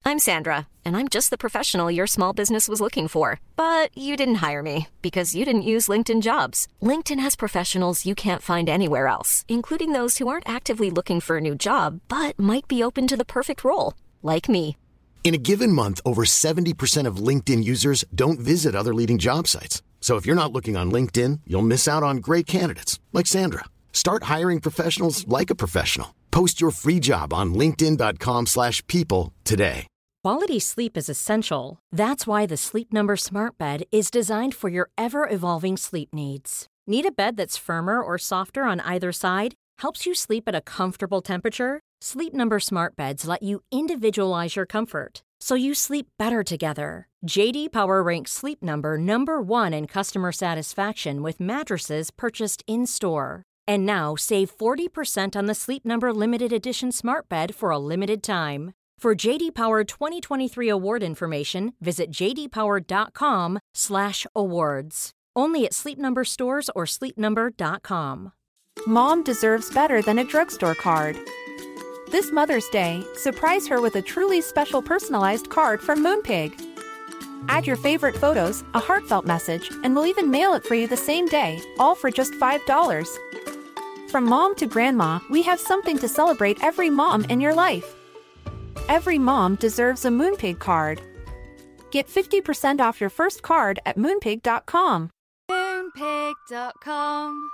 I'm Sandra, and I'm just the professional your small business was looking for. But you didn't hire me because you didn't use LinkedIn Jobs. LinkedIn has professionals you can't find anywhere else, including those who aren't actively looking for a new job, but might be open to the perfect role, like me. In a given month, over 70% of LinkedIn users don't visit other leading job sites. So if you're not looking on LinkedIn, you'll miss out on great candidates like Sandra. Start hiring professionals like a professional. Post your free job on linkedin.com/people today. Quality sleep is essential. That's why the Sleep Number Smart Bed is designed for your ever-evolving sleep needs. Need a bed that's firmer or softer on either side? Helps you sleep at a comfortable temperature? Sleep Number Smart Beds let you individualize your comfort, so you sleep better together. J.D. Power ranks Sleep Number number 1 in customer satisfaction with mattresses purchased in-store. And now, save 40% on the Sleep Number Limited Edition Smart Bed for a limited time. For J.D. Power 2023 award information, visit jdpower.com/awards. Only at Sleep Number stores or sleepnumber.com. Mom deserves better than a drugstore card. This Mother's Day, surprise her with a truly special personalized card from Moonpig. Add your favorite photos, a heartfelt message, and we'll even mail it for you the same day, all for just $5. From mom to grandma, we have something to celebrate every mom in your life. Every mom deserves a Moonpig card. Get 50% off your first card at moonpig.com. Moonpig.com.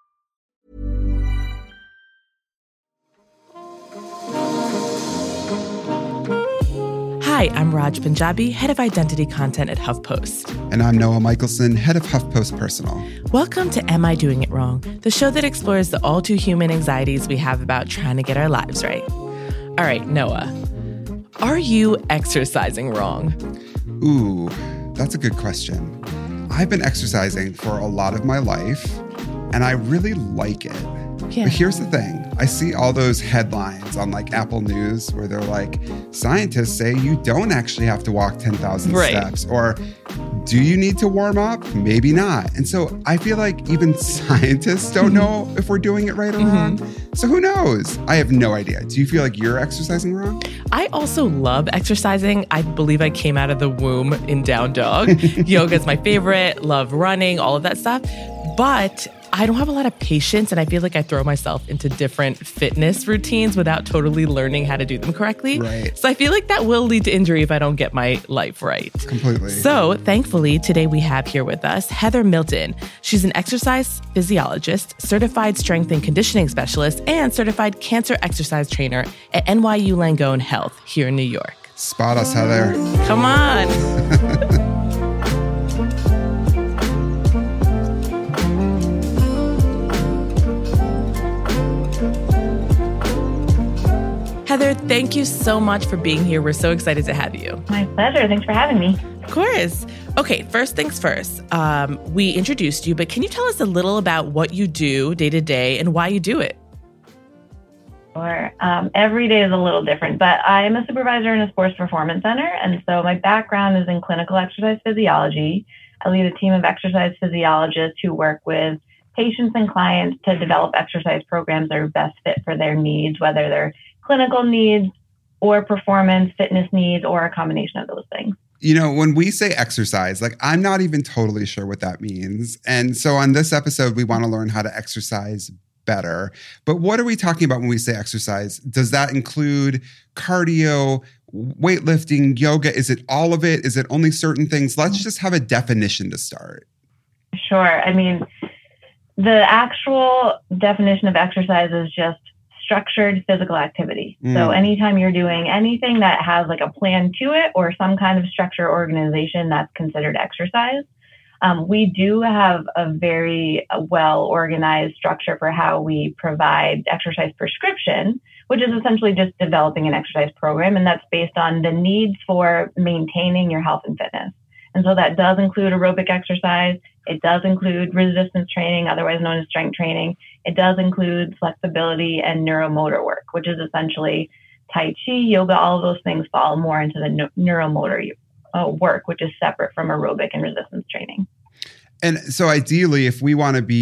Hi, I'm Raj Punjabi, Head of Identity Content at HuffPost. And I'm Noah Michelson, Head of HuffPost Personal. Welcome to Am I Doing It Wrong? The show that explores the all-too-human anxieties we have about trying to get our lives right. All right, Noah, are you exercising wrong? Ooh, that's a good question. I've been exercising for a lot of my life, and I really like it. Yeah. But here's the thing. I see all those headlines on like Apple News where they're like, scientists say you don't actually have to walk 10,000 steps. Or do you need to warm up? Maybe not. And so I feel like even scientists don't know if we're doing it right or wrong. So who knows? I have no idea. Do you feel like you're exercising wrong? I also love exercising. I believe I came out of the womb in down dog. Yoga is my favorite. Love running, all of that stuff. But I don't have a lot of patience, and I feel like I throw myself into different fitness routines without totally learning how to do them correctly. Right. So I feel like that will lead to injury if I don't get my life right. Completely. So thankfully, today we have here with us Heather Milton. She's an exercise physiologist, certified strength and conditioning specialist, and certified cancer exercise trainer at NYU Langone Health here in New York. Spot us, Heather. Come on. Heather, thank you so much for being here. We're so excited to have you. My pleasure. Thanks for having me. Of course. Okay, first things first. We introduced you, but can you tell us a little about what you do day to day and why you do it? Sure. Every day is a little different, but I'm a supervisor in a sports performance center. And so my background is in clinical exercise physiology. I lead a team of exercise physiologists who work with patients and clients to develop exercise programs that are best fit for their needs, whether they're clinical needs or performance, fitness needs, or a combination of those things. You know, when we say exercise, like I'm not even totally sure what that means. And so on this episode, we want to learn how to exercise better. But what are we talking about when we say exercise? Does that include cardio, weightlifting, yoga? Is it all of it? Is it only certain things? Let's just have a definition to start. Sure. I mean, the actual definition of exercise is just structured physical activity. So anytime you're doing anything that has like a plan to it or some kind of structure or organization, that's considered exercise. We do have a very well-organized structure for how we provide exercise prescription, which is essentially just developing an exercise program. And that's based on the needs for maintaining your health and fitness. And so that does include aerobic exercise. It does include resistance training, otherwise known as strength training. It does include flexibility and neuromotor work, which is essentially Tai Chi, yoga, all of those things fall more into the neuromotor work, which is separate from aerobic and resistance training. And so ideally, if we want to be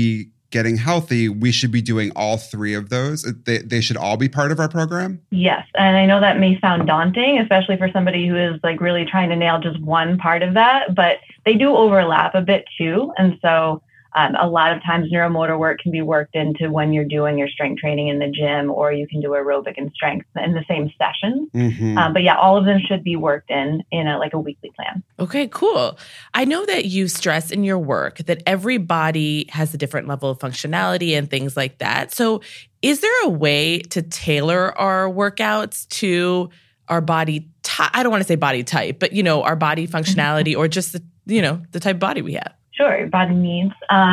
getting healthy, we should be doing all three of those. They should all be part of our program? Yes. And I know that may sound daunting, especially for somebody who is like really trying to nail just one part of that, but they do overlap a bit too. And so a lot of times neuromotor work can be worked into when you're doing your strength training in the gym, or you can do aerobic and strength in the same session. But yeah, all of them should be worked in a weekly plan. Okay, cool. I know that you stress in your work that every body has a different level of functionality and things like that. So is there a way to tailor our workouts to our body type? I don't want to say body type, but our body functionality or just the type of body we have? Sure, body needs.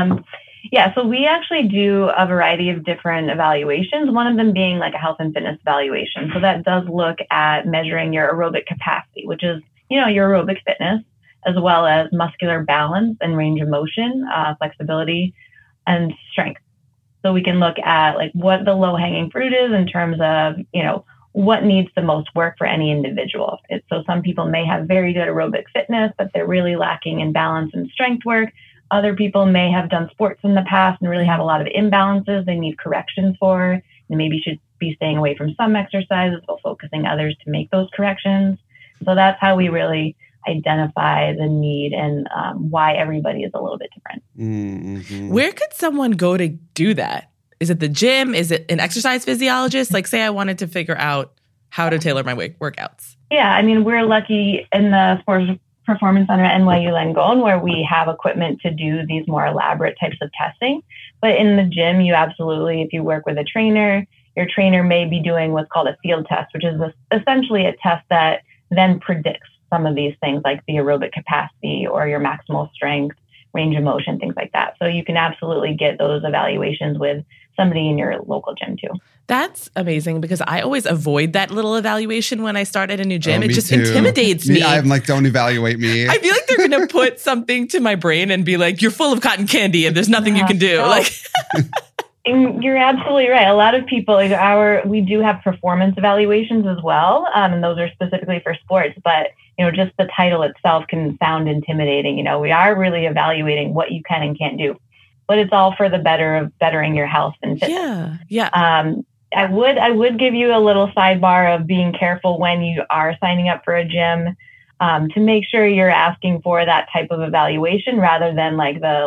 So we actually do a variety of different evaluations, one of them being like a health and fitness evaluation. So that does look at measuring your aerobic capacity, which is, your aerobic fitness, as well as muscular balance and range of motion, flexibility, and strength. So we can look at like what the low-hanging fruit is in terms of, what needs the most work for any individual. So some people may have very good aerobic fitness, but they're really lacking in balance and strength work. Other people may have done sports in the past and really have a lot of imbalances they need corrections for, and maybe should be staying away from some exercises while focusing others to make those corrections. So that's how we really identify the need and why everybody is a little bit different. Mm-hmm. Where could someone go to do that? Is it the gym? Is it an exercise physiologist? Like, say I wanted to figure out how to tailor my workouts. Yeah, I mean, we're lucky in the Sports Performance Center at NYU Langone, where we have equipment to do these more elaborate types of testing. But in the gym, you absolutely, if you work with a trainer, your trainer may be doing what's called a field test, which is essentially a test that then predicts some of these things like the aerobic capacity or your maximal strength, range of motion, things like that. So you can absolutely get those evaluations with somebody in your local gym too. That's amazing because I always avoid that little evaluation when I start at a new gym. It just intimidates me. I'm like, don't evaluate me. I feel like they're going to put something to my brain and be like, you're full of cotton candy and there's nothing you can do. No. Like, you're absolutely right. A lot of people, we do have performance evaluations as well. And those are specifically for sports, but just the title itself can sound intimidating. We are really evaluating what you can and can't do, but it's all for the bettering your health and fitness. Yeah. I would give you a little sidebar of being careful when you are signing up for a gym, to make sure you're asking for that type of evaluation rather than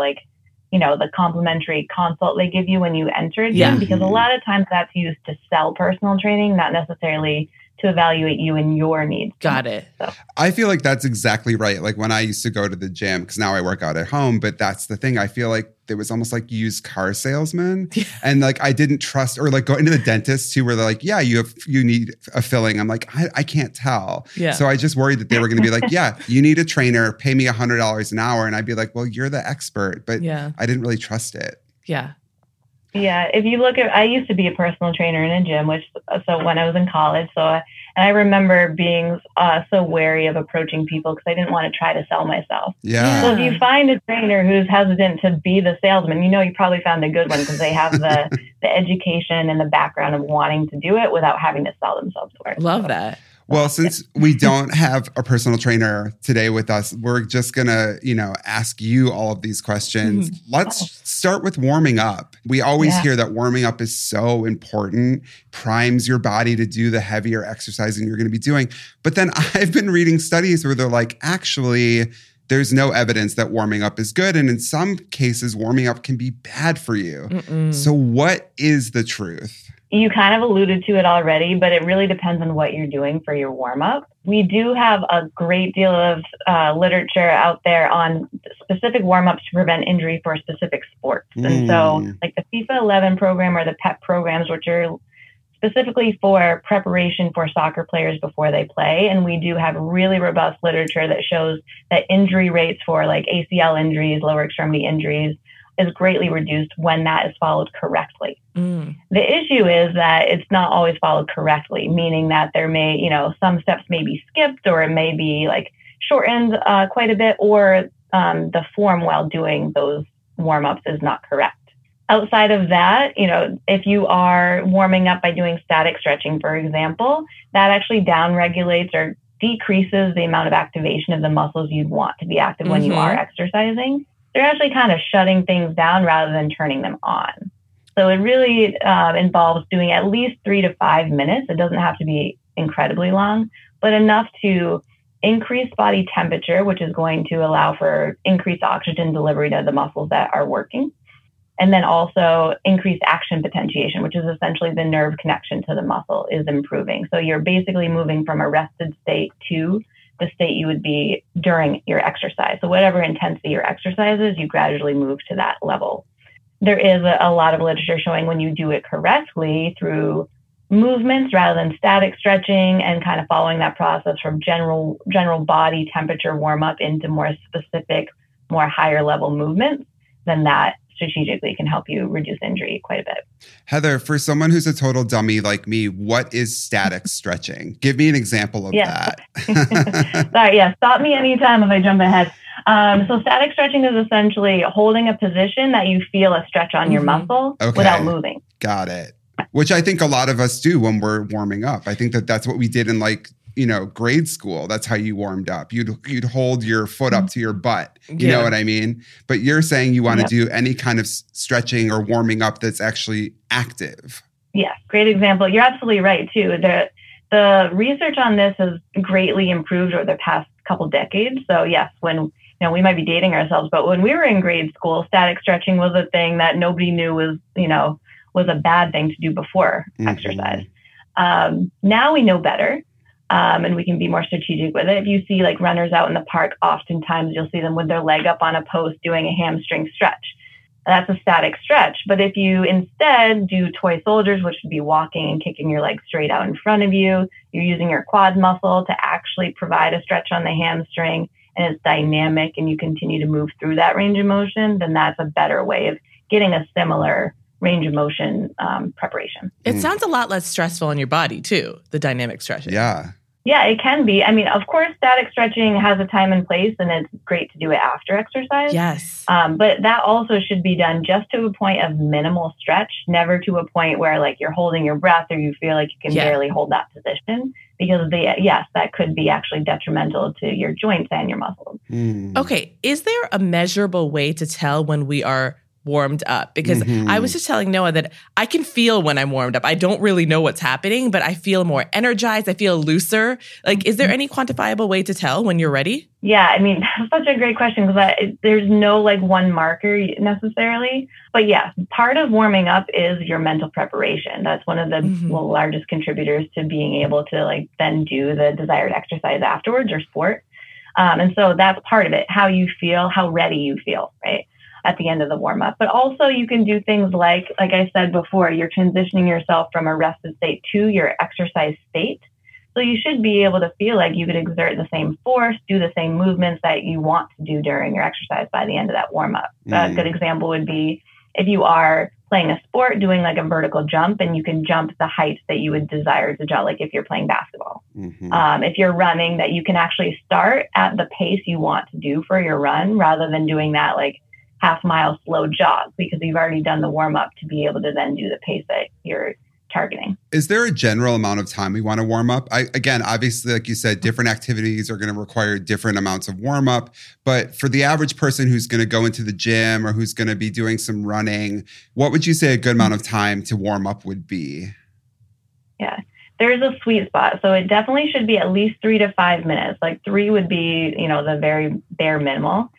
the complimentary consult they give you when you enter a gym, because a lot of times that's used to sell personal training, not necessarily to evaluate you and your needs. Got it. So. I feel like that's exactly right. Like when I used to go to the gym, because now I work out at home, but that's the thing. I feel like there was almost like used car salesman. And like I didn't trust, or like go into the dentist too, where they're like, yeah, you need a filling. I'm like, I can't tell. Yeah. So I just worried that they were going to be like, yeah, you need a trainer, pay me $100 an hour. And I'd be like, well, you're the expert. But I didn't really trust it. Yeah. Yeah, if you look at, I used to be a personal trainer in a gym, so when I was in college, and I remember being so wary of approaching people because I didn't want to try to sell myself. Yeah. So if you find a trainer who's hesitant to be the salesman, you probably found a good one because they have the education and the background of wanting to do it without having to sell themselves for it. Love that. Well, since we don't have a personal trainer today with us, we're just going to, ask you all of these questions. Let's start with warming up. We always hear that warming up is so important, primes your body to do the heavier exercising you're going to be doing. But then I've been reading studies where they're like, actually, there's no evidence that warming up is good. And in some cases, warming up can be bad for you. So what is the truth? You kind of alluded to it already, but it really depends on what you're doing for your warm-up. We do have a great deal of literature out there on specific warm-ups to prevent injury for specific sports. And so like the FIFA 11 program or the PEP programs, which are specifically for preparation for soccer players before they play. And we do have really robust literature that shows that injury rates for like ACL injuries, lower extremity injuries, is greatly reduced when that is followed correctly. The issue is that it's not always followed correctly, meaning that there may, some steps may be skipped or it may be like shortened quite a bit, or the form while doing those warm-ups is not correct. Outside of that, if you are warming up by doing static stretching, for example, that actually downregulates or decreases the amount of activation of the muscles you'd want to be active when you are exercising. they're actually kind of shutting things down rather than turning them on. So it really involves doing at least 3 to 5 minutes. It doesn't have to be incredibly long, but enough to increase body temperature, which is going to allow for increased oxygen delivery to the muscles that are working. And then also increased action potentiation, which is essentially the nerve connection to the muscle is improving. So you're basically moving from a rested state to the state you would be during your exercise. So whatever intensity your exercise is, you gradually move to that level. There is a lot of literature showing when you do it correctly through movements rather than static stretching and kind of following that process from general body temperature warm up into more specific, more higher level movements, then that strategically can help you reduce injury quite a bit. Heather, for someone who's a total dummy like me, what is static stretching? Give me an example of that. Sorry, yeah. Stop me anytime if I jump ahead. So static stretching is essentially holding a position that you feel a stretch on your muscle without moving. Got it. Which I think a lot of us do when we're warming up. I think that's what we did in grade school. That's how you warmed up. You'd hold your foot up to your butt. You know what I mean? But you're saying you want to do any kind of stretching or warming up that's actually active. Yeah, great example. You're absolutely right too. The research on this has greatly improved over the past couple decades. So yes, when we might be dating ourselves, but when we were in grade school, static stretching was a thing that nobody knew was a bad thing to do before exercise. Now we know better. And we can be more strategic with it. If you see like runners out in the park, oftentimes you'll see them with their leg up on a post doing a hamstring stretch. That's a static stretch. But if you instead do toy soldiers, which would be walking and kicking your legs straight out in front of you, you're using your quad muscle to actually provide a stretch on the hamstring, and it's dynamic and you continue to move through that range of motion, then that's a better way of getting a similar range of motion preparation. It sounds a lot less stressful on your body too, the dynamic stretching. Yeah, it can be. I mean, of course, static stretching has a time and place, and it's great to do it after exercise. Yes. But that also should be done just to a point of minimal stretch, never to a point where like you're holding your breath or you feel like you can barely hold that position, because that could be actually detrimental to your joints and your muscles. Okay. Is there a measurable way to tell when we are warmed up? Because I was just telling Noah that I can feel when I'm warmed up. I don't really know what's happening, but I feel more energized. I feel looser. Like, is there any quantifiable way to tell when you're ready? Yeah, I mean, that's such a great question because there's no like one marker necessarily. But yeah, part of warming up is your mental preparation. That's one of the largest contributors to being able to like then do the desired exercise afterwards or sport. And so that's part of it, how you feel, how ready you feel, right? At the end of the warm up. But also you can do things like I said before, you're transitioning yourself from a rested state to your exercise state. So you should be able to feel like you could exert the same force, do the same movements that you want to do during your exercise by the end of that warm up. A good example would be if you are playing a sport, doing like a vertical jump, and you can jump the height that you would desire to jump, like if you're playing basketball. If you're running, that you can actually start at the pace you want to do for your run rather than doing that like half-mile slow jog, because you've already done the warm-up to be able to then do the pace that you're targeting. Is there a general amount of time we want to warm up? Again, obviously, like you said, different activities are going to require different amounts of warm-up. But for the average person who's going to go into the gym or who's going to be doing some running, what would you say a good amount of time to warm up would be? Yeah, there's a sweet spot. So it definitely should be at least 3 to 5 minutes. Like 3 would be, the very bare minimal.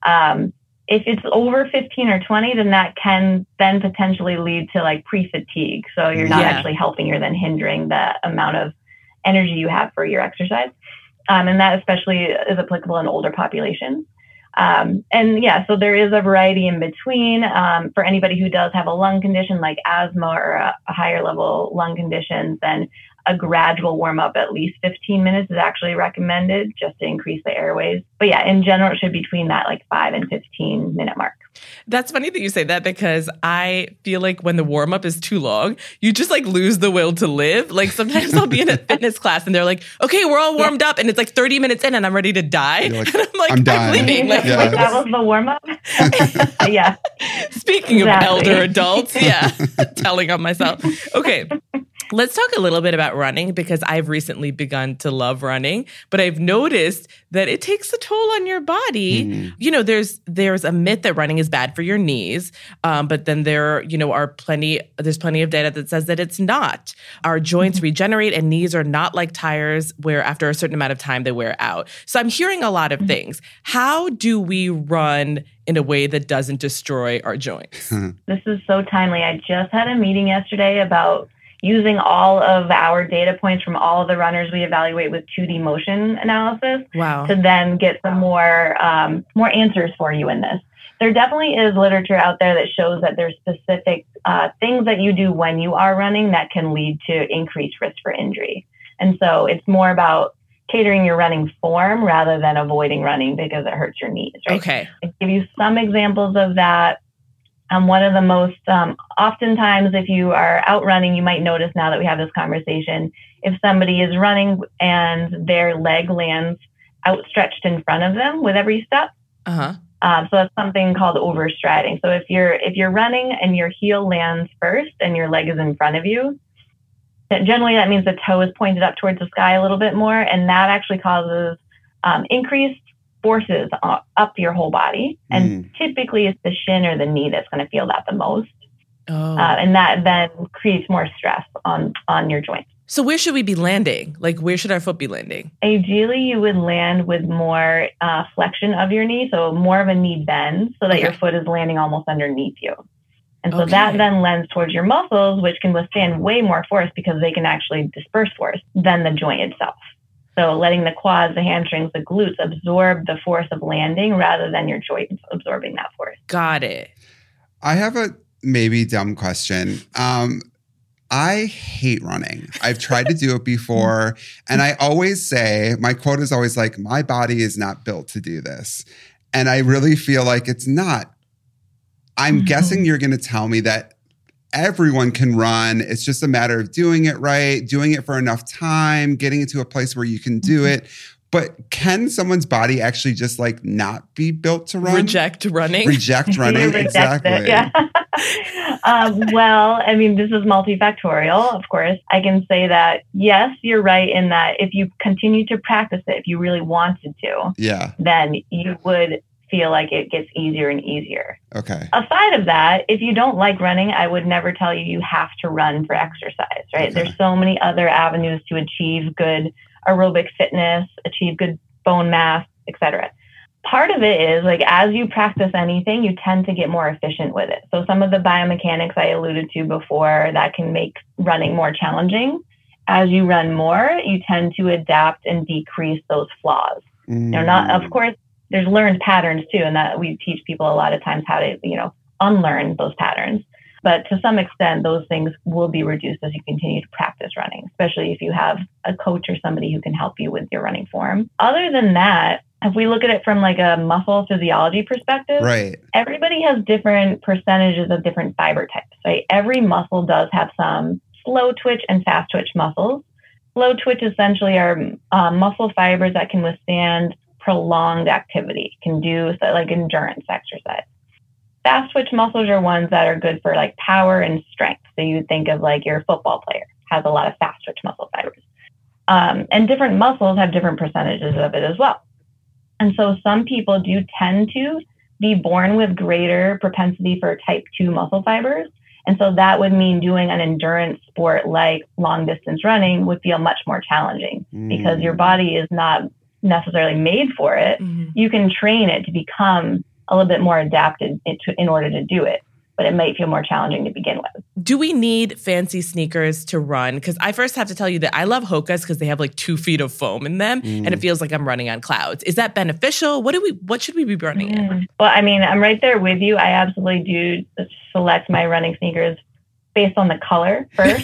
If it's over 15 or 20, then that can then potentially lead to like pre-fatigue. So you're not actually helping, you're then hindering the amount of energy you have for your exercise. And that especially is applicable in older populations. So there is a variety in between. For anybody who does have a lung condition like asthma or a higher level lung condition, then a gradual warm up, at least 15 minutes is actually recommended just to increase the airways. But yeah, in general, it should be between that like 5 and 15 minute mark. That's funny that you say that, because I feel like when the warm up is too long, you just like lose the will to live. Like sometimes I'll be in a fitness class and they're like, okay, we're all warmed up, and it's like 30 minutes in and I'm ready to die. Like, and I'm like, I'm leaving. Like that was the warm up. Yeah. Speaking of elder adults, telling on myself. Okay. Let's talk a little bit about running because I've recently begun to love running, but I've noticed that it takes a toll on your body. You know, there's a myth that running is bad for your knees, but then there's plenty of data that says that it's not. Our joints regenerate and knees are not like tires where after a certain amount of time they wear out. So I'm hearing a lot of things. How do we run in a way that doesn't destroy our joints? This is so timely. I just had a meeting yesterday about using all of our data points from all of the runners we evaluate with 2D motion analysis to then get some more answers for you in this. There definitely is literature out there that shows that there's specific things that you do when you are running that can lead to increased risk for injury. And so it's more about catering your running form rather than avoiding running because it hurts your knees, right? Okay. I'll give you some examples of that. One of the most, oftentimes if you are out running, you might notice now that we have this conversation, if somebody is running and their leg lands outstretched in front of them with every step. So that's something called overstriding. So if you're running and your heel lands first and your leg is in front of you, generally that means the toe is pointed up towards the sky a little bit more, and that actually causes increased forces up your whole body. And typically it's the shin or the knee that's going to feel that the most. And that then creates more stress on your joints. So where should we be landing? Like, where should our foot be landing? Ideally, you would land with more flexion of your knee, so more of a knee bend so that your foot is landing almost underneath you. And so that then lends towards your muscles, which can withstand way more force because they can actually disperse force than the joint itself. So letting the quads, the hamstrings, the glutes absorb the force of landing rather than your joints absorbing that force. Got it. I have a maybe dumb question. I hate running. I've tried to do it before. And I always say, my quote is always like, my body is not built to do this. And I really feel like it's not. I'm guessing you're going to tell me that everyone can run. It's just a matter of doing it right, doing it for enough time, getting it to a place where you can do it. But can someone's body actually just like not be built to run? Reject running? Reject running, exactly. It, yeah. Well, I mean, this is multifactorial, of course. I can say that, yes, you're right in that if you continue to practice it, if you really wanted to, then you would feel like it gets easier and easier. Okay. Aside of that, if you don't like running, I would never tell you have to run for exercise, right? There's so many other avenues to achieve good aerobic fitness, achieve good bone mass, etc. Part of it is like as you practice anything, you tend to get more efficient with it. So some of the biomechanics I alluded to before that can make running more challenging. As you run more, you tend to adapt and decrease those flaws. They're not, of course, there's learned patterns too, and that we teach people a lot of times how to, unlearn those patterns. But to some extent, those things will be reduced as you continue to practice running, especially if you have a coach or somebody who can help you with your running form. Other than that, if we look at it from like a muscle physiology perspective, everybody has different percentages of different fiber types, right? Every muscle does have some slow twitch and fast twitch muscles. Slow twitch essentially are muscle fibers that can withstand prolonged activity, can do like endurance exercise. Fast twitch muscles are ones that are good for like power and strength. So you think of like your football player has a lot of fast twitch muscle fibers. And different muscles have different percentages of it as well. And so some people do tend to be born with greater propensity for type 2 muscle fibers. And so that would mean doing an endurance sport like long distance running would feel much more challenging because your body is not necessarily made for it. You can train it to become a little bit more adapted in order to do it, but it might feel more challenging to begin with. Do we need fancy sneakers to run? Because I first have to tell you that I love Hoka's because they have like 2 feet of foam in them and it feels like I'm running on clouds. Is that beneficial? What should we be running in? Well, I mean, I'm right there with you. I absolutely do select my running sneakers based on the color first.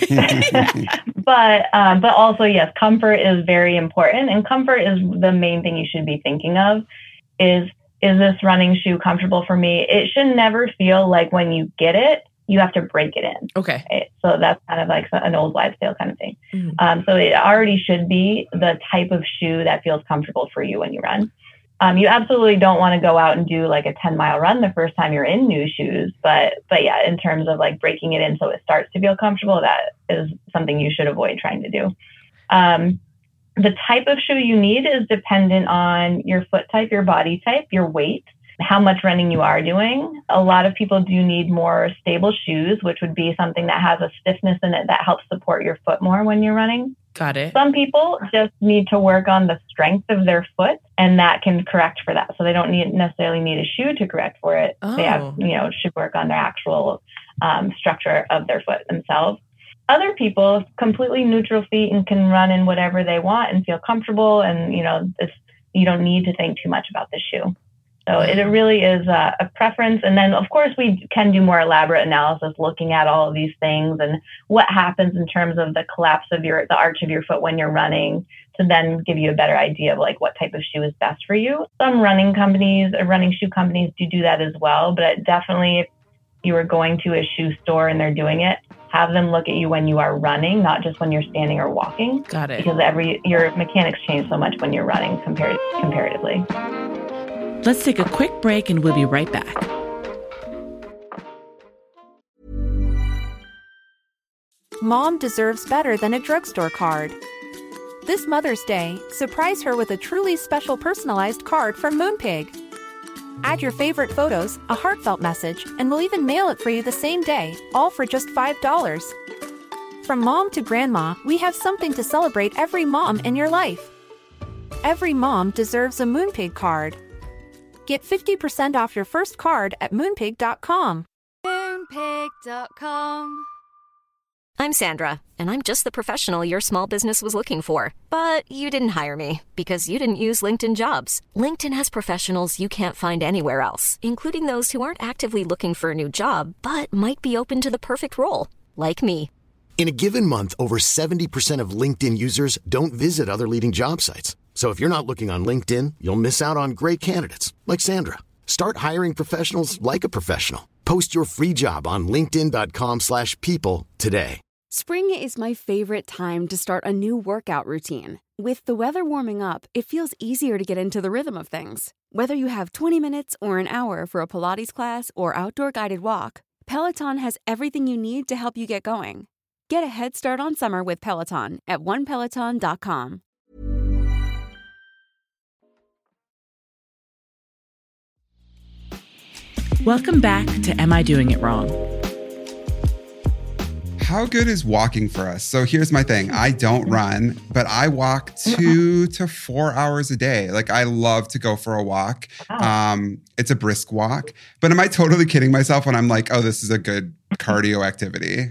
But also, yes, comfort is very important. And comfort is the main thing you should be thinking of is this running shoe comfortable for me? It should never feel like when you get it, you have to break it in. Okay. Right? So that's kind of like an old wives' tale kind of thing. So it already should be the type of shoe that feels comfortable for you when you run. You absolutely don't want to go out and do like a 10-mile run the first time you're in new shoes. But yeah, in terms of like breaking it in so it starts to feel comfortable, that is something you should avoid trying to do. The type of shoe you need is dependent on your foot type, your body type, your weight, how much running you are doing. A lot of people do need more stable shoes, which would be something that has a stiffness in it that helps support your foot more when you're running. Got it. Some people just need to work on the strength of their foot, and that can correct for that. So they don't necessarily need a shoe to correct for it. Oh. They should work on their actual structure of their foot themselves. Other people, completely neutral feet and can run in whatever they want and feel comfortable. And, you don't need to think too much about the shoe. So it really is a preference. And then, of course, we can do more elaborate analysis looking at all of these things and what happens in terms of the collapse of the arch of your foot when you're running, to then give you a better idea of like what type of shoe is best for you. Some running shoe companies do that as well. But definitely, if you are going to a shoe store and they're doing it, have them look at you when you are running, not just when you're standing or walking. Got it. Because your mechanics change so much when you're running comparatively. Let's take a quick break and we'll be right back. Mom deserves better than a drugstore card. This Mother's Day, surprise her with a truly special personalized card from Moonpig. Add your favorite photos, a heartfelt message, and we'll even mail it for you the same day, all for just $5. From mom to grandma, we have something to celebrate every mom in your life. Every mom deserves a Moonpig card. Get 50% off your first card at Moonpig.com. Moonpig.com. I'm Sandra, and I'm just the professional your small business was looking for. But you didn't hire me because you didn't use LinkedIn Jobs. LinkedIn has professionals you can't find anywhere else, including those who aren't actively looking for a new job, but might be open to the perfect role, like me. In a given month, over 70% of LinkedIn users don't visit other leading job sites. So if you're not looking on LinkedIn, you'll miss out on great candidates like Sandra. Start hiring professionals like a professional. Post your free job on linkedin.com/people today. Spring is my favorite time to start a new workout routine. With the weather warming up, it feels easier to get into the rhythm of things. Whether you have 20 minutes or an hour for a Pilates class or outdoor guided walk, Peloton has everything you need to help you get going. Get a head start on summer with Peloton at onepeloton.com. Welcome back to Am I Doing It Wrong? How good is walking for us? So here's my thing. I don't run, but I walk 2 to 4 hours a day. Like, I love to go for a walk. It's a brisk walk. But am I totally kidding myself when I'm like, oh, this is a good cardio activity?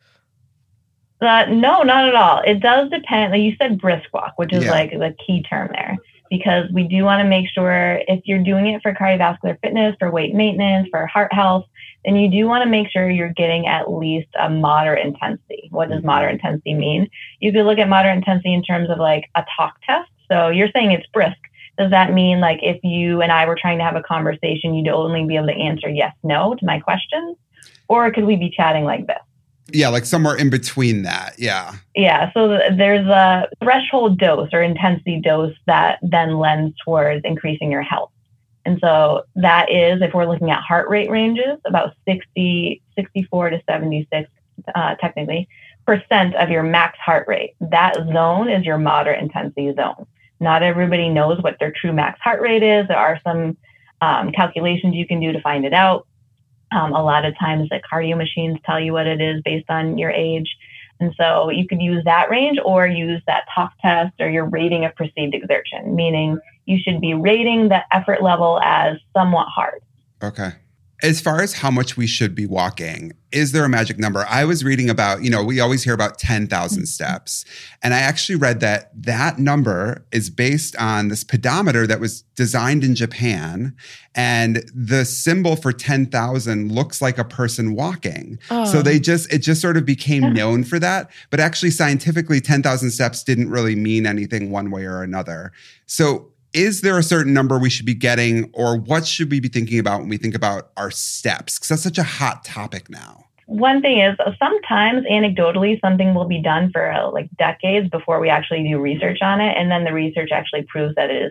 No, not at all. It does depend. Like you said, brisk walk, which is like the key term there. Because we do want to make sure if you're doing it for cardiovascular fitness, for weight maintenance, for heart health, then you do want to make sure you're getting at least a moderate intensity. What does moderate intensity mean? You could look at moderate intensity in terms of like a talk test. So you're saying it's brisk. Does that mean like if you and I were trying to have a conversation, you'd only be able to answer yes, no to my questions? Or could we be chatting like this? Yeah, like somewhere in between that. Yeah. Yeah. So there's a threshold dose or intensity dose that then lends towards increasing your health. And so that is, if we're looking at heart rate ranges, about 64 to 76, technically, % of your max heart rate. That zone is your moderate intensity zone. Not everybody knows what their true max heart rate is. There are some calculations you can do to find it out. A lot of times the cardio machines tell you what it is based on your age. And so you could use that range or use that talk test or your rating of perceived exertion, meaning you should be rating the effort level as somewhat hard. Okay. As far as how much we should be walking, is there a magic number? I was reading about, we always hear about 10,000 steps. And I actually read that that number is based on this pedometer that was designed in Japan. And the symbol for 10,000 looks like a person walking. Oh. So it just sort of became known for that. But actually, scientifically, 10,000 steps didn't really mean anything one way or another. So is there a certain number we should be getting, or what should we be thinking about when we think about our steps? Because that's such a hot topic now. One thing is sometimes anecdotally something will be done for like decades before we actually do research on it. And then the research actually proves that it is correct.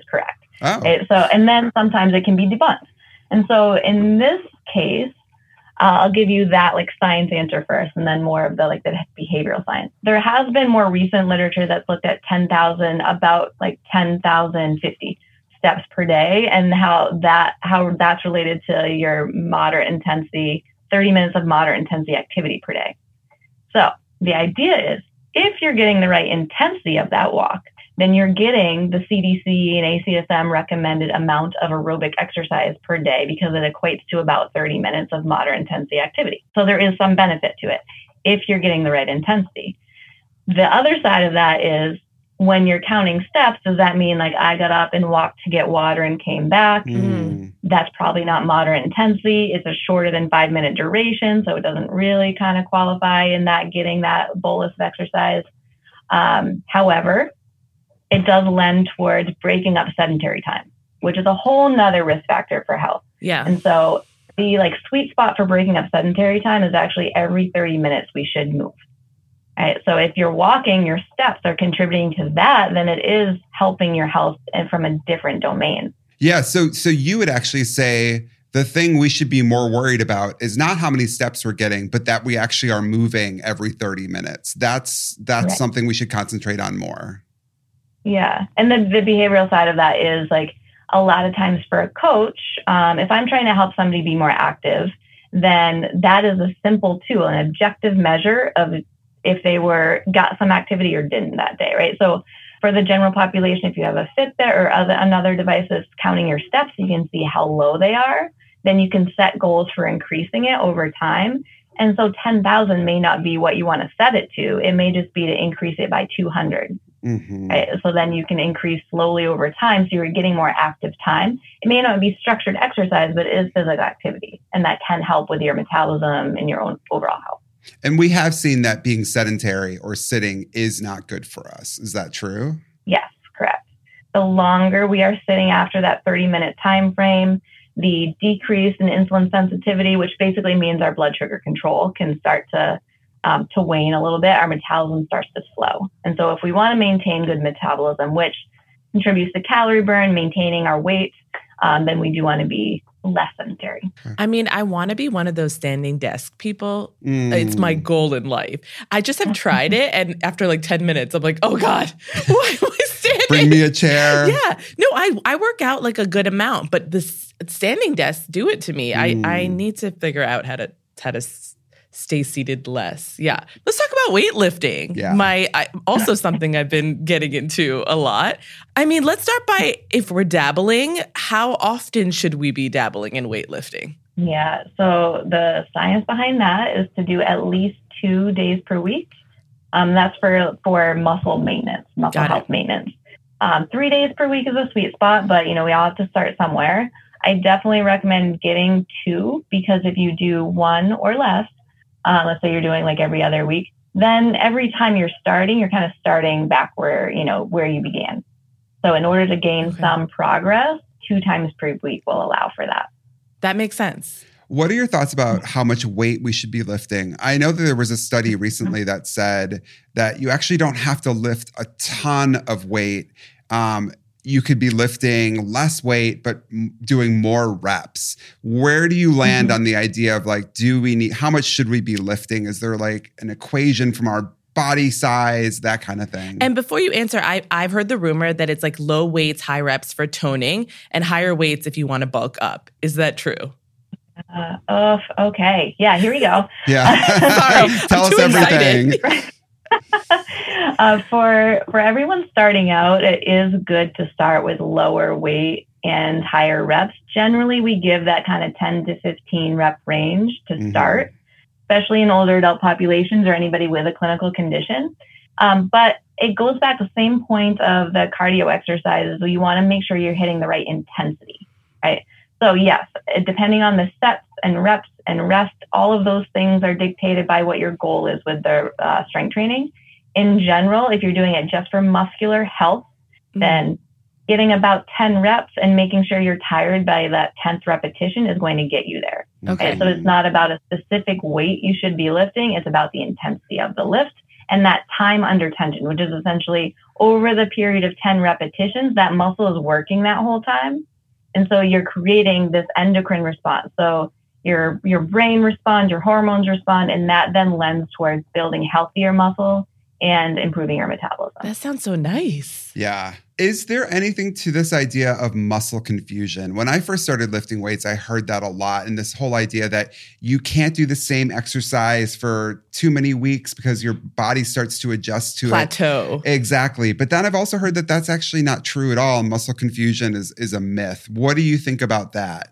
Oh. Right? So, and then sometimes it can be debunked. And so in this case, I'll give you that like science answer first, and then more of the like the behavioral science. There has been more recent literature that's looked at 10,000, about like 10,050 steps per day, and how that's related to your moderate intensity, 30 minutes of moderate intensity activity per day. So the idea is, if you're getting the right intensity of that walk, then you're getting the CDC and ACSM recommended amount of aerobic exercise per day, because it equates to about 30 minutes of moderate intensity activity. So there is some benefit to it if you're getting the right intensity. The other side of that is, when you're counting steps, does that mean like I got up and walked to get water and came back? That's probably not moderate intensity. It's a shorter than 5-minute duration, so it doesn't really kind of qualify in that getting that bolus of exercise. However, it does lend towards breaking up sedentary time, which is a whole nother risk factor for health. Yeah. And so the like sweet spot for breaking up sedentary time is actually every 30 minutes we should move. Right. So if you're walking, your steps are contributing to that, then it is helping your health and from a different domain. Yeah. So you would actually say the thing we should be more worried about is not how many steps we're getting, but that we actually are moving every 30 minutes. That's right. Something we should concentrate on more. Yeah. And the behavioral side of that is like a lot of times for a coach, if I'm trying to help somebody be more active, then that is a simple tool, an objective measure of if they got some activity or didn't that day, right? So for the general population, if you have a Fitbit or another device that's counting your steps, you can see how low they are. Then you can set goals for increasing it over time. And so 10,000 may not be what you want to set it to. It may just be to increase it by 200. Right? So then you can increase slowly over time. So you're getting more active time. It may not be structured exercise, but it is physical activity. And that can help with your metabolism and your own overall health. And we have seen that being sedentary or sitting is not good for us. Is that true? Yes, correct. The longer we are sitting after that 30-minute time frame, the decrease in insulin sensitivity, which basically means our blood sugar control, can start to wane a little bit. Our metabolism starts to slow. And so if we want to maintain good metabolism, which contributes to calorie burn, maintaining our weight, then we do want to be less sedentary. I mean, I want to be one of those standing desk people. It's my goal in life. I just have tried it. And after like 10 minutes, I'm like, oh God, why am I standing? Bring me a chair. Yeah. No, I work out like a good amount, but the standing desks do it to me. I need to figure out how to stay seated less. Yeah. Let's talk about weightlifting. Yeah. Also something I've been getting into a lot. I mean, let's start by, if we're dabbling, how often should we be dabbling in weightlifting? Yeah. So the science behind that is to do at least 2 days per week. That's for muscle maintenance, muscle health maintenance. 3 days per week is a sweet spot, but we all have to start somewhere. I definitely recommend getting 2, because if you do 1 or less, let's say you're doing like every other week, then every time you're starting, you're kind of starting back where you began. So in order to gain some progress, 2 times per week will allow for that. That makes sense. What are your thoughts about how much weight we should be lifting? I know that there was a study recently that said that you actually don't have to lift a ton of weight. You could be lifting less weight, but doing more reps. Where do you land on the idea of like, how much should we be lifting? Is there like an equation from our body size, that kind of thing? And before you answer, I've heard the rumor that it's like low weights, high reps for toning, and higher weights if you want to bulk up. Is that true? Okay. Yeah, here we go. Yeah. Sorry, Tell us everything. For everyone starting out, it is good to start with lower weight and higher reps. Generally, we give that kind of 10 to 15 rep range to start, especially in older adult populations or anybody with a clinical condition. But it goes back to the same point of the cardio exercises. So you want to make sure you're hitting the right intensity, right? So yes, depending on the sets and reps and rest, all of those things are dictated by what your goal is with the strength training. In general, if you're doing it just for muscular health, then getting about 10 reps and making sure you're tired by that 10th repetition is going to get you there. Okay. So it's not about a specific weight you should be lifting. It's about the intensity of the lift and that time under tension, which is essentially over the period of 10 repetitions, that muscle is working that whole time. And so you're creating this endocrine response. So your brain responds, your hormones respond, and that then lends towards building healthier muscle and improving your metabolism. That sounds so nice. Yeah. Is there anything to this idea of muscle confusion? When I first started lifting weights, I heard that a lot. And this whole idea that you can't do the same exercise for too many weeks because your body starts to adjust to Plateau. Exactly. But then I've also heard that that's actually not true at all. Muscle confusion is a myth. What do you think about that?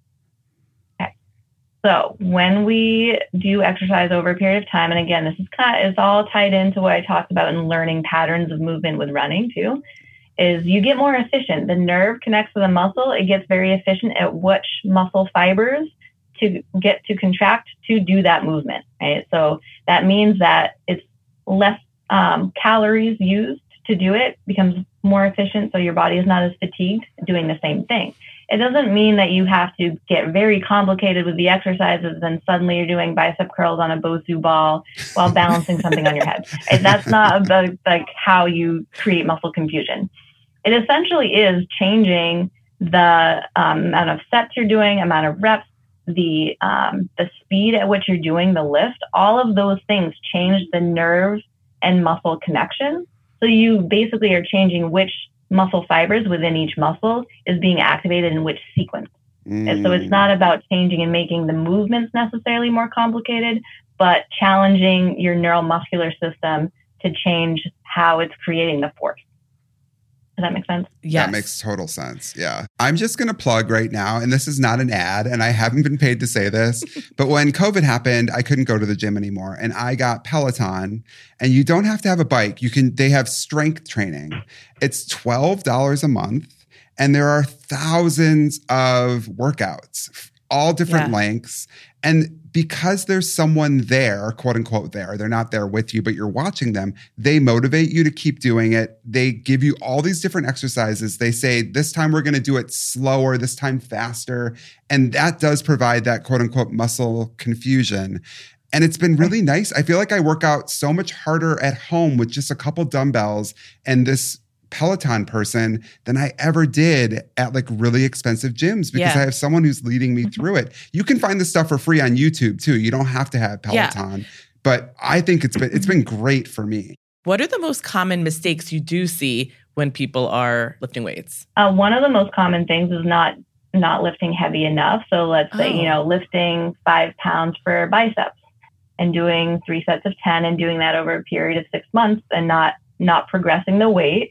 So when we do exercise over a period of time, and again, this is all tied into what I talked about in learning patterns of movement with running too, is you get more efficient. The nerve connects to the muscle. It gets very efficient at which muscle fibers to get to contract to do that movement, right? So that means that it's less calories used to do it, becomes more efficient, so your body is not as fatigued doing the same thing. It doesn't mean that you have to get very complicated with the exercises and suddenly you're doing bicep curls on a Bosu ball while balancing something on your head. That's not like how you create muscle confusion. It essentially is changing the amount of sets you're doing, amount of reps, the speed at which you're doing the lift. All of those things change the nerve and muscle connection. So you basically are changing which muscle fibers within each muscle is being activated in which sequence. And so it's not about changing and making the movements necessarily more complicated, but challenging your neuromuscular system to change how it's creating the force. Does that make sense? Yes. That makes total sense. Yeah. I'm just going to plug right now, and this is not an ad, and I haven't been paid to say this, but when COVID happened, I couldn't go to the gym anymore, and I got Peloton, and you don't have to have a bike. They have strength training. It's $12 a month, and there are thousands of workouts, all different lengths. And because there's someone there, quote unquote there, they're not there with you, but you're watching them, they motivate you to keep doing it. They give you all these different exercises. They say, this time we're going to do it slower, this time faster. And that does provide that quote unquote muscle confusion. And it's been really nice. I feel like I work out so much harder at home with just a couple dumbbells and this Peloton person than I ever did at like really expensive gyms because I have someone who's leading me through it. You can find this stuff for free on YouTube too. You don't have to have Peloton, but I think it's been great for me. What are the most common mistakes you do see when people are lifting weights? One of the most common things is not lifting heavy enough. So let's say, lifting 5 pounds for biceps and doing 3 sets of 10 and doing that over a period of 6 months and not progressing the weight.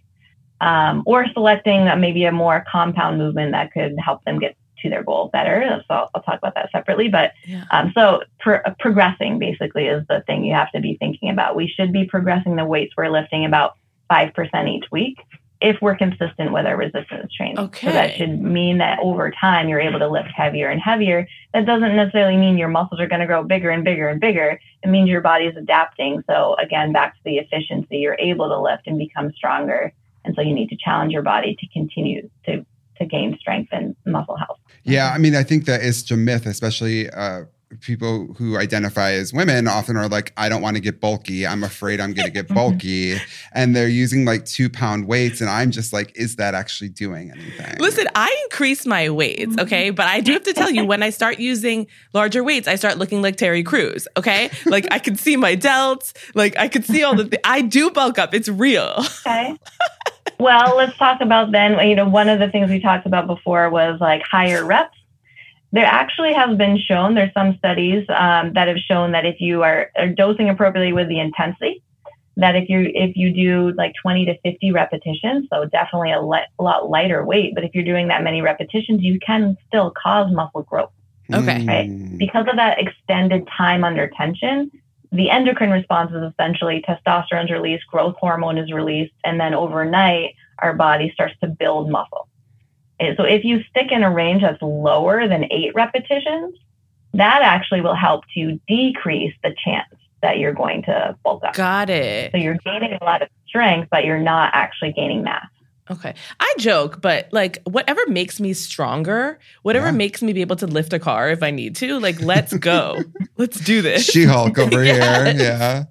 Or selecting maybe a more compound movement that could help them get to their goal better. So I'll talk about that separately. But progressing basically is the thing you have to be thinking about. We should be progressing the weights we're lifting about 5% each week if we're consistent with our resistance training. Okay. So that should mean that over time you're able to lift heavier and heavier. That doesn't necessarily mean your muscles are going to grow bigger and bigger and bigger. It means your body is adapting. So again, back to the efficiency, you're able to lift and become stronger. And so you need to challenge your body to continue to gain strength and muscle health. Yeah, I mean, I think that is a myth, especially people who identify as women often are like, I don't want to get bulky. I'm afraid I'm going to get bulky. And they're using like 2-pound weights. And I'm just like, is that actually doing anything? Listen, I increase my weights, okay? But I do have to tell you, when I start using larger weights, I start looking like Terry Crews, okay? Like I can see my delts. Like I can see all the I do bulk up. It's real. Okay. Well, let's talk about then, one of the things we talked about before was like higher reps. There actually has been shown, there's some studies that have shown that if you are dosing appropriately with the intensity, that if you do like 20 to 50 repetitions, so definitely a lot lighter weight, but if you're doing that many repetitions, you can still cause muscle growth. Okay. Right? Because of that extended time under tension, the endocrine response is essentially testosterone is released, growth hormone is released, and then overnight, our body starts to build muscle. So if you stick in a range that's lower than 8 repetitions, that actually will help to decrease the chance that you're going to bulk up. Got it. So you're gaining a lot of strength, but you're not actually gaining mass. Okay. I joke, but like whatever makes me stronger, whatever makes me be able to lift a car if I need to, like, let's go. Let's do this. She-Hulk over here. Yeah.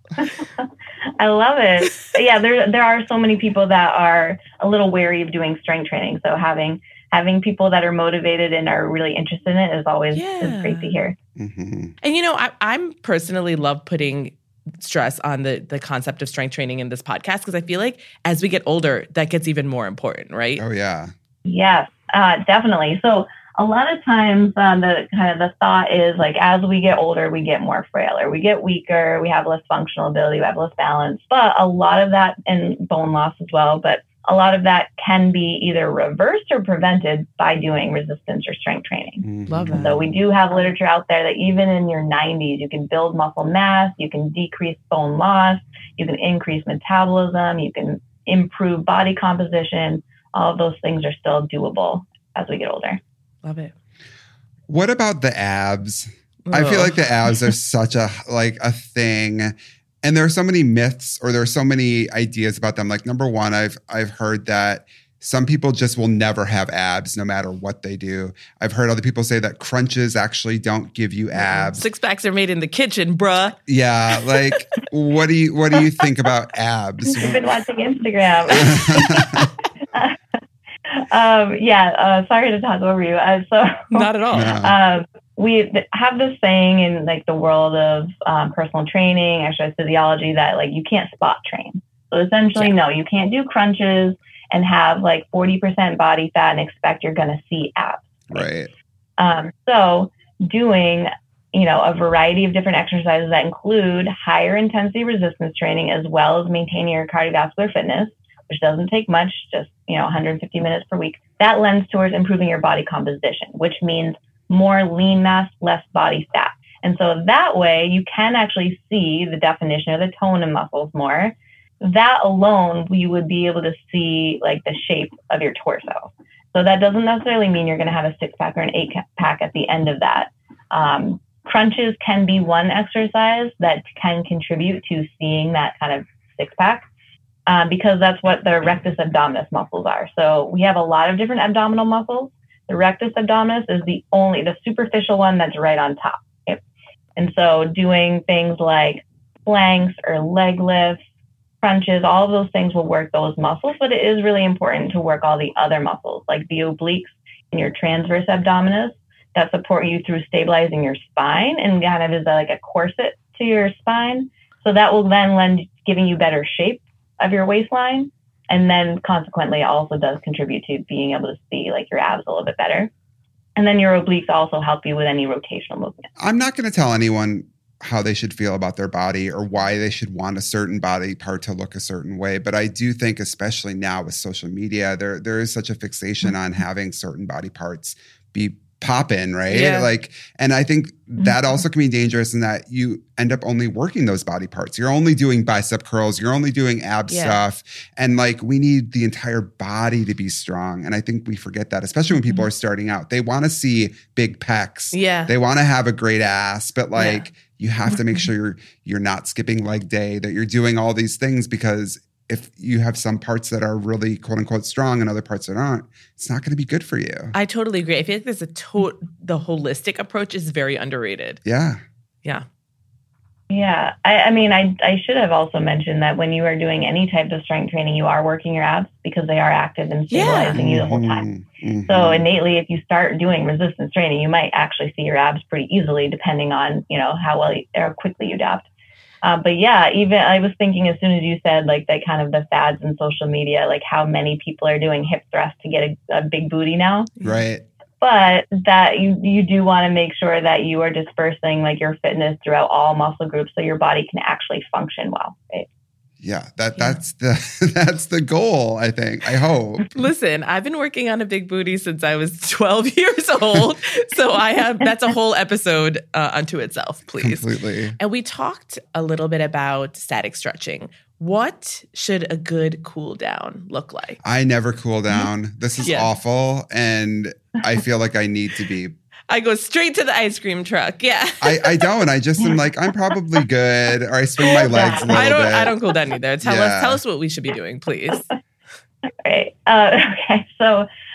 I love it. Yeah, there are so many people that are a little wary of doing strength training. So having people that are motivated and are really interested in it is always is great to hear. Mm-hmm. And I'm personally love putting stress on the concept of strength training in this podcast because I feel like as we get older, that gets even more important, right? Oh yeah. Yes, definitely. So a lot of times the thought is like, as we get older, we get more frail, or we get weaker, we have less functional ability, we have less balance. But a lot of that, and bone loss as well, but a lot of that can be either reversed or prevented by doing resistance or strength training. Mm-hmm. Love that. So we do have literature out there that even in your 90s, you can build muscle mass, you can decrease bone loss, you can increase metabolism, you can improve body composition. All of those things are still doable as we get older. Love it. What about the abs? I feel like the abs are such a thing. And there are so many myths, or there are so many ideas about them. Like, number one, I've heard that some people just will never have abs no matter what they do. I've heard other people say that crunches actually don't give you abs. Six packs are made in the kitchen, bruh. Yeah, like what do you think about abs? I've been watching Instagram. Sorry to talk over you. Not at all. No. We have this saying in like the world of personal training, exercise physiology, that like you can't spot train. So essentially, no, you can't do crunches and have like 40% body fat and expect you're going to see abs. Right. So doing, a variety of different exercises that include higher intensity resistance training, as well as maintaining your cardiovascular fitness, which doesn't take much, just, 150 minutes per week. That lends towards improving your body composition, which means more lean mass, less body fat. And so that way you can actually see the definition of the tone in muscles more. That alone, you would be able to see like the shape of your torso. So that doesn't necessarily mean you're going to have a 6-pack or an 8-pack at the end of that. Crunches can be one exercise that can contribute to seeing that kind of 6-pack. Because that's what the rectus abdominis muscles are. So we have a lot of different abdominal muscles. The rectus abdominis is the superficial one that's right on top. Okay? And so doing things like planks or leg lifts, crunches, all of those things will work those muscles, but it is really important to work all the other muscles, like the obliques and your transverse abdominis, that support you through stabilizing your spine and kind of is like a corset to your spine. So that will then lend giving you better shape of your waistline, and then consequently also does contribute to being able to see like your abs a little bit better. And then your obliques also help you with any rotational movement. I'm not going to tell anyone how they should feel about their body or why they should want a certain body part to look a certain way. But I do think, especially now with social media, there is such a fixation on having certain body parts be poppin', right? Yeah. And I think that also can be dangerous in that you end up only working those body parts. You're only doing bicep curls. You're only doing ab stuff. And we need the entire body to be strong. And I think we forget that, especially when people are starting out. They want to see big pecs. Yeah. They want to have a great ass, but you have to make sure you're not skipping leg day, that you're doing all these things, because if you have some parts that are really quote unquote strong and other parts that aren't, it's not going to be good for you. I totally agree. I feel like the holistic approach is very underrated. Yeah. Yeah. Yeah. I should have also mentioned that when you are doing any type of strength training, you are working your abs because they are active and stabilizing you the whole time. Mm-hmm. So innately, if you start doing resistance training, you might actually see your abs pretty easily, depending on, how well or quickly you adapt. But yeah, even I was thinking as soon as you said like that kind of the fads in social media, like how many people are doing hip thrusts to get a big booty now. Right. But that you do want to make sure that you are dispersing like your fitness throughout all muscle groups so your body can actually function well. Right? Yeah, that's the goal, I think. I hope. Listen, I've been working on a big booty since I was 12 years old. So that's a whole episode unto itself, please. Completely. And we talked a little bit about static stretching. What should a good cool down look like? I never cool down. This is awful. And I feel like I need to be. I go straight to the ice cream truck. Yeah. I don't. I just am like, I'm probably good. Or I swing my legs a little bit. I don't cool down either. Tell us what we should be doing, please. Right. Okay. So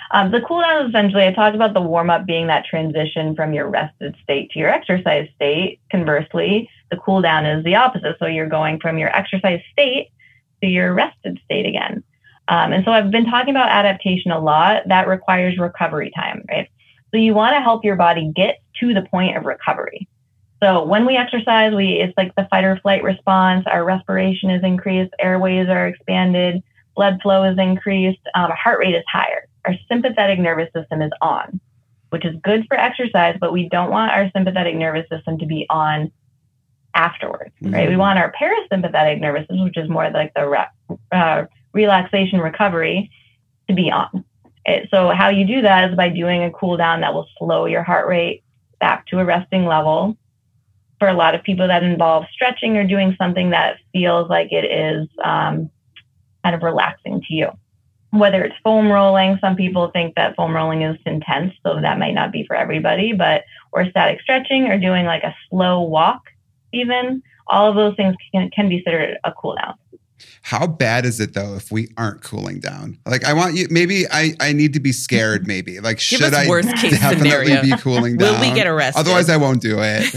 The cool down is essentially, I talked about the warm up being that transition from your rested state to your exercise state. Conversely, the cool down is the opposite. So you're going from your exercise state to your rested state again. And so I've been talking about adaptation a lot. That requires recovery time, right? So you want to help your body get to the point of recovery. So when we exercise, it's like the fight or flight response. Our respiration is increased, airways are expanded, blood flow is increased, our heart rate is higher. Our sympathetic nervous system is on, which is good for exercise, but we don't want our sympathetic nervous system to be on afterwards, right? We want our parasympathetic nervous system, which is more like the relaxation recovery, to be on. So how you do that is by doing a cool down that will slow your heart rate back to a resting level. For a lot of people, that involves stretching or doing something that feels like it is kind of relaxing to you. Whether it's foam rolling, some people think that foam rolling is intense, so that might not be for everybody, or static stretching or doing like a slow walk even. All of those things can be considered a cool down. How bad is it though if we aren't cooling down? Like I want you, maybe I need to be scared maybe. Like Give should us I worst case definitely scenario. be cooling down? Will we get arrested? Otherwise I won't do it.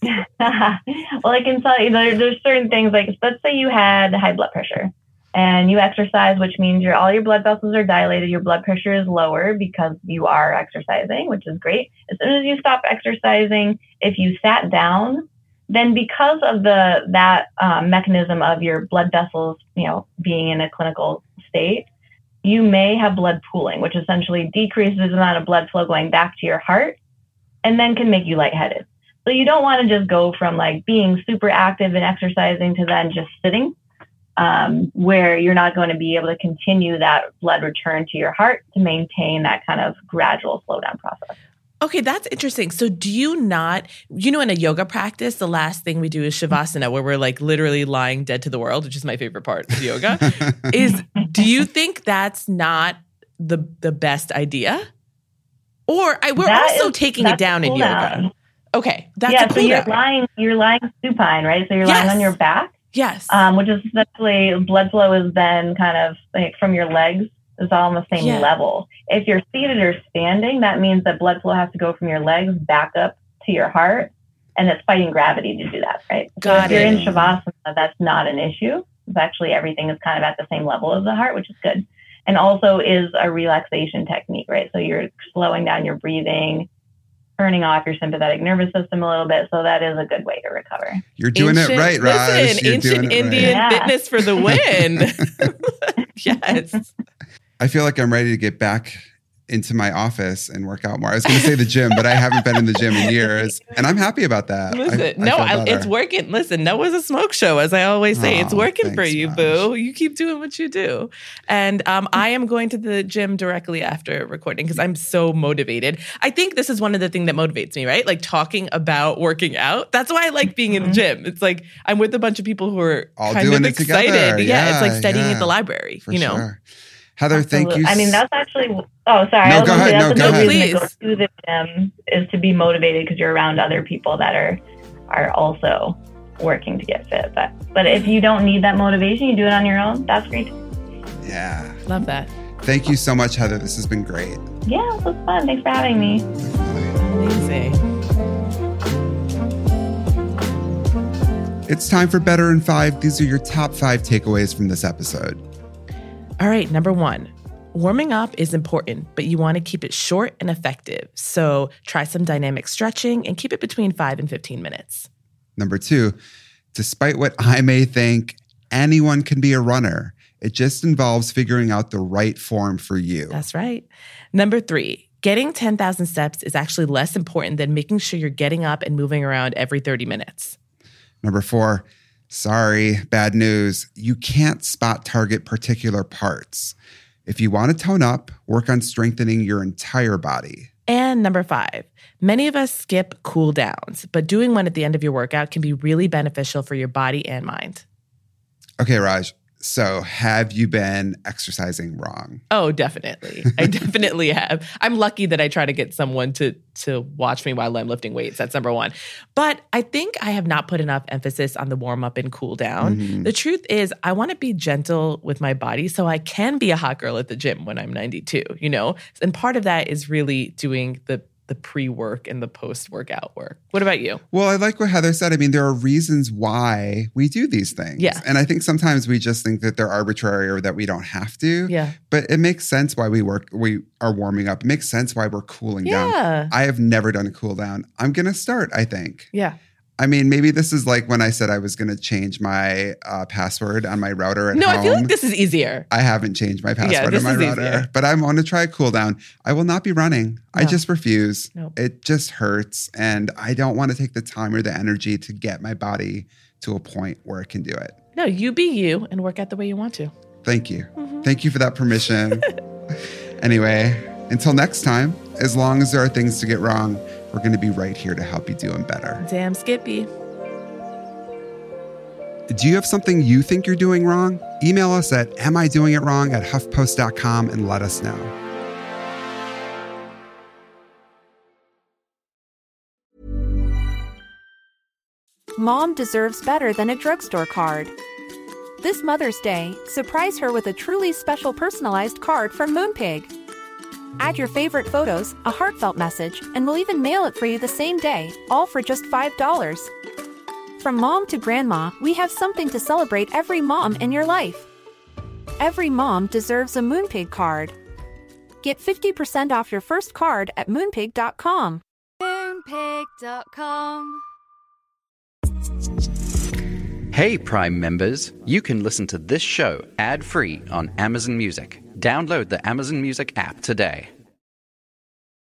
Well, I can tell you there's certain things, like let's say you had high blood pressure and you exercise, which means all your blood vessels are dilated, your blood pressure is lower because you are exercising, which is great. As soon as you stop exercising, if you sat down, then because of that mechanism of your blood vessels, being in a clinical state, you may have blood pooling, which essentially decreases the amount of blood flow going back to your heart and then can make you lightheaded. So you don't want to just go from like being super active and exercising to then just sitting, where you're not going to be able to continue that blood return to your heart to maintain that kind of gradual slowdown process. Okay, that's interesting. So do you not, in a yoga practice, the last thing we do is Shavasana, where we're like literally lying dead to the world, which is my favorite part of yoga. Do you think that's not the best idea? Or we're also taking it down in yoga. Down. Okay, that's a cool down. You're lying supine, right? So you're lying on your back. Yes. Which is essentially blood flow is then kind of like from your legs is all on the same level. If you're seated or standing, that means that blood flow has to go from your legs back up to your heart, and it's fighting gravity to do that, right? So if you're in Shavasana, that's not an issue. It's actually everything is kind of at the same level as the heart, which is good. And also is a relaxation technique, right? So you're slowing down your breathing, turning off your sympathetic nervous system a little bit. So that is a good way to recover. You're doing it right, Raj. Listen, ancient Indian fitness for the win. Yes. I feel like I'm ready to get back into my office and work out more. I was going to say the gym, but I haven't been in the gym in years. And I'm happy about that. Listen, it's working. Listen, Noah's a smoke show, as I always say. It's working for you, Raj. Boo. You keep doing what you do. And I am going to the gym directly after recording because I'm so motivated. I think this is one of the things that motivates me, right? Like talking about working out. That's why I like being in the gym. It's like I'm with a bunch of people who are all kind doing of excited. Together. Yeah, it's like studying at the library, For sure. Heather, Absolutely. thank you. I mean, that's actually, sorry. No, go ahead. That's No, reason please. to go to the gym is to be motivated because you're around other people that are also working to get fit. But if you don't need that motivation, you do it on your own. That's great. Yeah. Love that. Thank you so much, Heather. This has been great. Yeah, it was fun. Thanks for having me. Amazing. It's time for Better in 5. These are your top 5 takeaways from this episode. All right, number 1, warming up is important, but you want to keep it short and effective. So try some dynamic stretching and keep it between 5 and 15 minutes. Number 2, despite what I may think, anyone can be a runner. It just involves figuring out the right form for you. That's right. Number 3, getting 10,000 steps is actually less important than making sure you're getting up and moving around every 30 minutes. Number 4, sorry, bad news. You can't spot target particular parts. If you want to tone up, work on strengthening your entire body. And number 5, many of us skip cool downs, but doing one at the end of your workout can be really beneficial for your body and mind. Okay, Raj. So have you been exercising wrong? Oh, definitely. I definitely have. I'm lucky that I try to get someone to watch me while I'm lifting weights. That's number one. But I think I have not put enough emphasis on the warm up and cool down. Mm-hmm. The truth is, I want to be gentle with my body so I can be a hot girl at the gym when I'm 92, you know? And part of that is really doing the pre-work and the post-workout work. What about you? Well, I like what Heather said. I mean, there are reasons why we do these things. Yeah. And I think sometimes we just think that they're arbitrary or that we don't have to. Yeah. But it makes sense why we are warming up. It makes sense why we're cooling down. I have never done a cool down. I'm going to start, I think. Yeah. I mean, maybe this is like when I said I was going to change my password on my router at home. I feel like this is easier. I haven't changed my password on my router, easier. But I want to try a cool down. I will not be running. No. I just refuse. Nope. It just hurts. And I don't want to take the time or the energy to get my body to a point where it can do it. No, you be you and work out the way you want to. Thank you. Mm-hmm. Thank you for that permission. Anyway, until next time, as long as there are things to get wrong, we're going to be right here to help you do them better. Damn Skippy. Do you have something you think you're doing wrong? Email us at amidoingitwrong@huffpost.com and let us know. Mom deserves better than a drugstore card. This Mother's Day, surprise her with a truly special personalized card from Moonpig. Add your favorite photos, a heartfelt message, and we'll even mail it for you the same day, all for just $5. From mom to grandma, we have something to celebrate every mom in your life. Every mom deserves a Moonpig card. Get 50% off your first card at moonpig.com. Moonpig.com. Hey Prime members, you can listen to this show ad-free on Amazon Music. Download the Amazon Music app today.